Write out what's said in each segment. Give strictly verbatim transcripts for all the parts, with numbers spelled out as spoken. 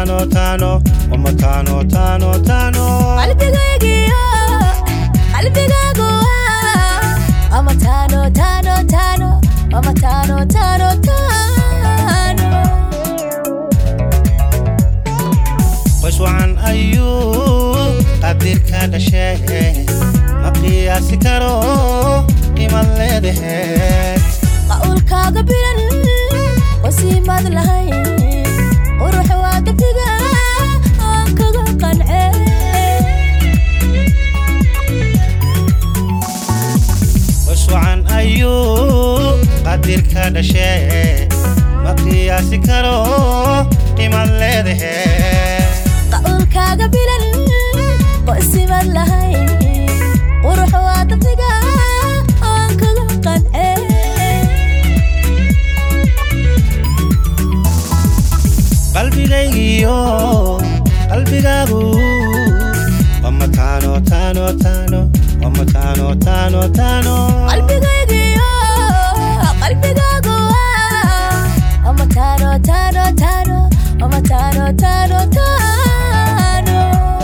tano tano Oma tano tano tano qalbigaygiyo qalbigaagu ama tano tano tano ama tano tano tano qoys wacan ayuu qadirka dhashay ma qiyaasi karo ima leedahay qawlkaaga bilan wasiimad lahayn uruux waa dabtiga aan kaga qancay qoys wacan ayuu qadirka dhashay ma qiyaasi karo ima leedahay qawlkaaga bilan wasiimad lahayn uruux waa dabtiga aan kaga qancay qalbigaygiyo qalbigaagu Oma tano tano tano Oma tano tano tano qalbigaygiyo qalbigaagu ama tano tano tano ama tano tano tano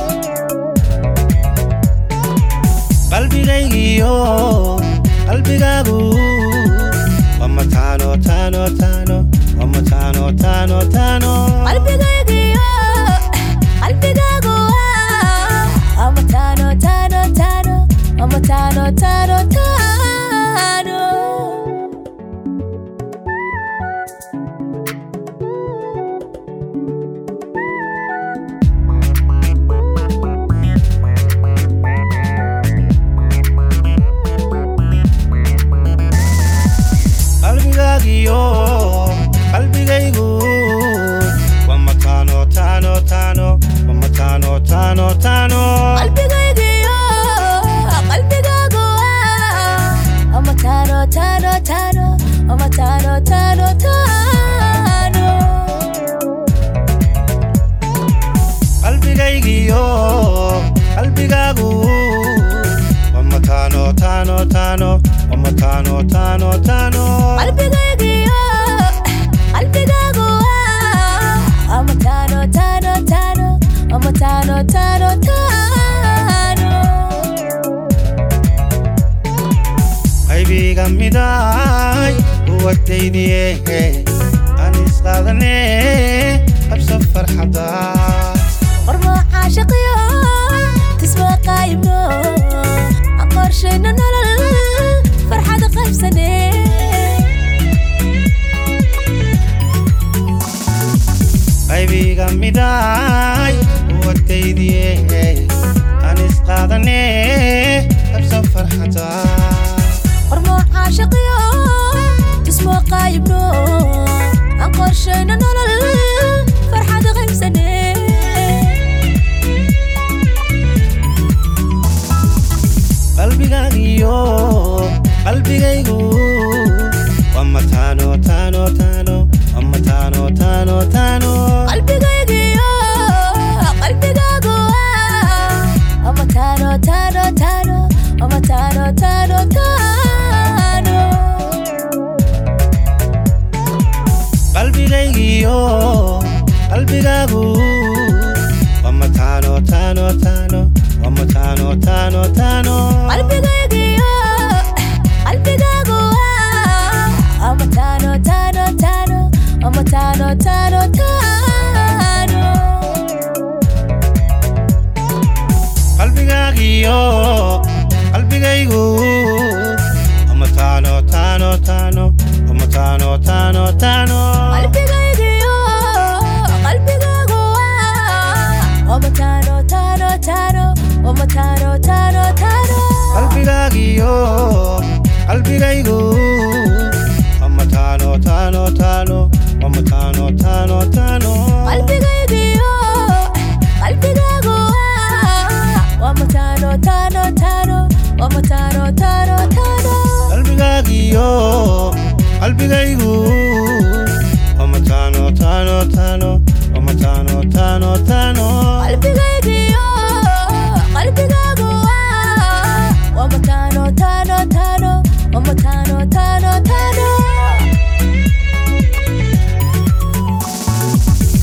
qalbigaygiyo qalbigaagu Oma tano tano tano Oma tano tano tano qalbigaygiyo qalbigaagu ama tano tano tano ama tano tano tano qalbigaagiyo qalbigaygu Oma tano tano tano Oma tano tano tano qalbigaygiyo qalbigaagu ama tano tano tano ama tano tano tano qalbigaygiyo qalbigaagu Oma tano tano tano Oma tano tano tano qalbigaygiyo qalbigaagu ama tano tano tano ama tano tano tano qaybiga miday uwadaydiye aan isqaadane qabso farxada qormo caashiqiyo tisma qaybno aqorshayna nolol farxad qaybsane qaybiga miday uwadaydiye aan isqaadane qabso farxada qormo caashiqiyo tisma qaybno aqorshayna nolol farxad qaybsane qalbigaagiyo qalbigaygu Oma tano tano tano Oma tano tano tano qalbigaygiyo qalbigaagu ama tano tano tano ama tano tano tano qalbigaygiyo qalbigaagu Oma tano tano tano Oma tano tano tano qalbigaygiyo qalbigaagu ama tano tano tano ama tano tano tano qalbigaagiyo qalbigaygu Oma tano tano tano Oma tano tano tano qalbigaygiyo qalbigaagu ama tano tano tano ama tano tano tano qalbigaagiyo qalbigaygu Oma tano tano tano Oma tano tano tano qalbigaygiyo qalbigaagu ama tano tano tano ama tano tano tano qalbigaagiyo qalbigaygu Oma tano tano tano